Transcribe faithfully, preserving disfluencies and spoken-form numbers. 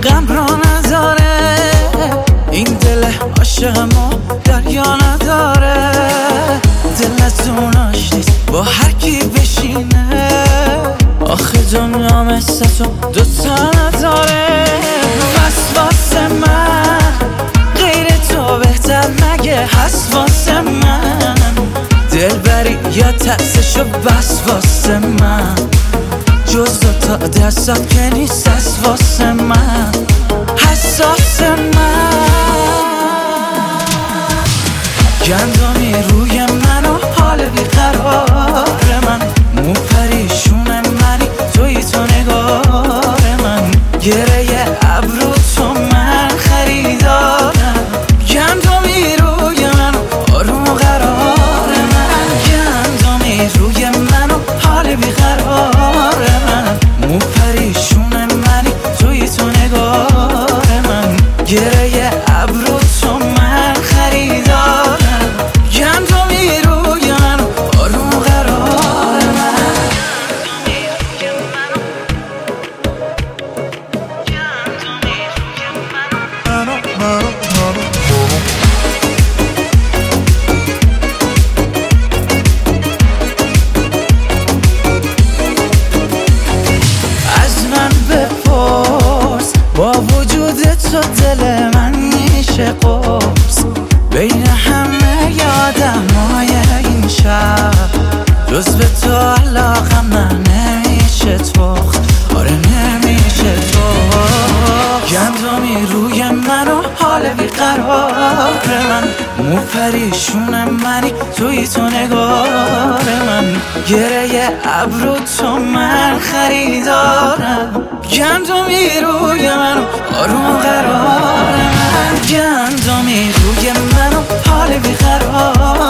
غم را نداره، این دل عاشقمو دریا نداره. دل از اوناش نیست با هر کی بشینه، آخه دنیا مثل تو دوتا نداره. پس واسه من غیر تو بهتر مگه هست واسه من؟ دل بری یا ترسشو بس واسه من، جز دوتا دستات که نیست از واسه من، حساس من. گندمی روی من و حال بیقرار من، مو پریشون منی توی تو نگار من، گره ابرو تو من خریدارم. گندمی روی من و آروم و قرار من، گندمی روی من و حال بیقرار من، مو پریشون منی توی تو نگار من، گره ابرو تو من خریدارم. گندمی روی من و آروم و قرار من. از من بپرس با وجود تو دل من میشه قرص، بین همه یادمای این شهر جز به تو علاقم من نمیشه تخت، آره نمیشه تخت. گندمی روی من و حال بیقرار من، مو پریشون منی توی تو نگار من، گره ابرو تو من خریدارم. گندمی روی من و آروم قرار من، گندمی روی من و حال بیقرار